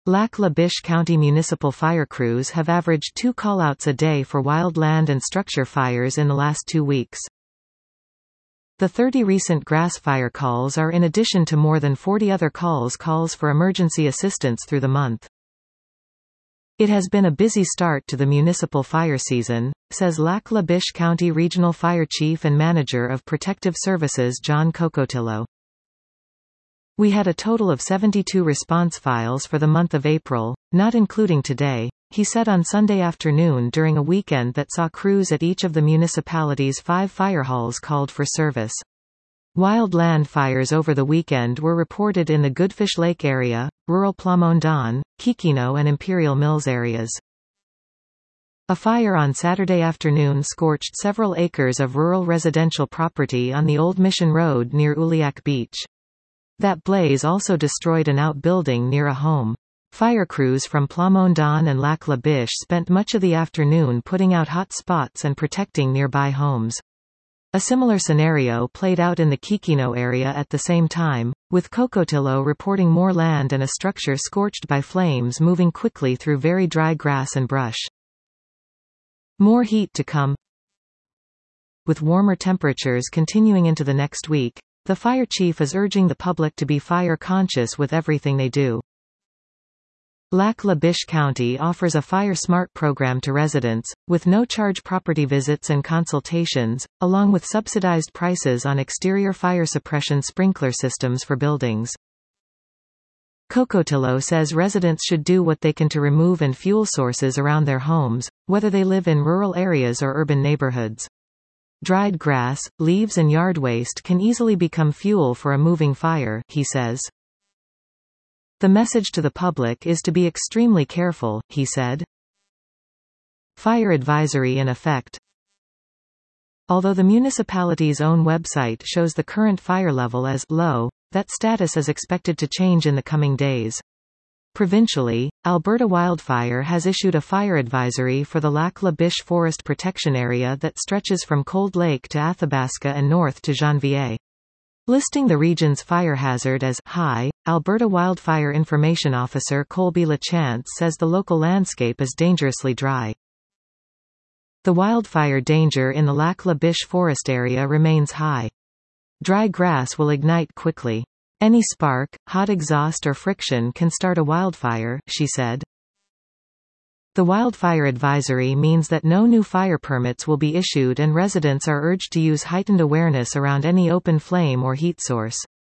Lac La Biche County municipal fire crews have averaged 2 callouts a day for wildland and structure fires in the last 2 weeks. The 30 recent grass fire calls are in addition to more than 40 other calls for emergency assistance through the month. It has been a busy start to the municipal fire season, says Lac La Biche County Regional Fire Chief and Manager of Protective Services John Cocotillo. We had a total of 72 response files for the month of April, not including today, he said on Sunday afternoon during a weekend that saw crews at each of the municipality's 5 fire halls called for service. Wildland fires over the weekend were reported in the Goodfish Lake area, rural Plamondon, Kikino and Imperial Mills areas. A fire on Saturday afternoon scorched several acres of rural residential property on the Old Mission Road near Uliac Beach. That blaze also destroyed an outbuilding near a home. Fire crews from Plamondon and Lac La Biche spent much of the afternoon putting out hot spots and protecting nearby homes. A similar scenario played out in the Kikino area at the same time, with Cocotillo reporting more land and a structure scorched by flames moving quickly through very dry grass and brush. More heat to come. With warmer temperatures continuing into the next week, the fire chief is urging the public to be fire conscious with everything they do. Lac La Biche County offers a Fire Smart program to residents, with no-charge property visits and consultations, along with subsidized prices on exterior fire suppression sprinkler systems for buildings. Cocotillo says residents should do what they can to remove and fuel sources around their homes, whether they live in rural areas or urban neighborhoods. Dried grass, leaves and yard waste can easily become fuel for a moving fire, he says. The message to the public is to be extremely careful, he said. Fire advisory in effect. Although the municipality's own website shows the current fire level as low, that status is expected to change in the coming days. Provincially, Alberta Wildfire has issued a fire advisory for the Lac La Biche Forest Protection Area that stretches from Cold Lake to Athabasca and north to Janvier. Listing the region's fire hazard as high, Alberta Wildfire Information Officer Colby LaChance says the local landscape is dangerously dry. The wildfire danger in the Lac La Biche forest area remains high. Dry grass will ignite quickly. Any spark, hot exhaust or friction can start a wildfire, she said. The wildfire advisory means that no new fire permits will be issued and residents are urged to use heightened awareness around any open flame or heat source.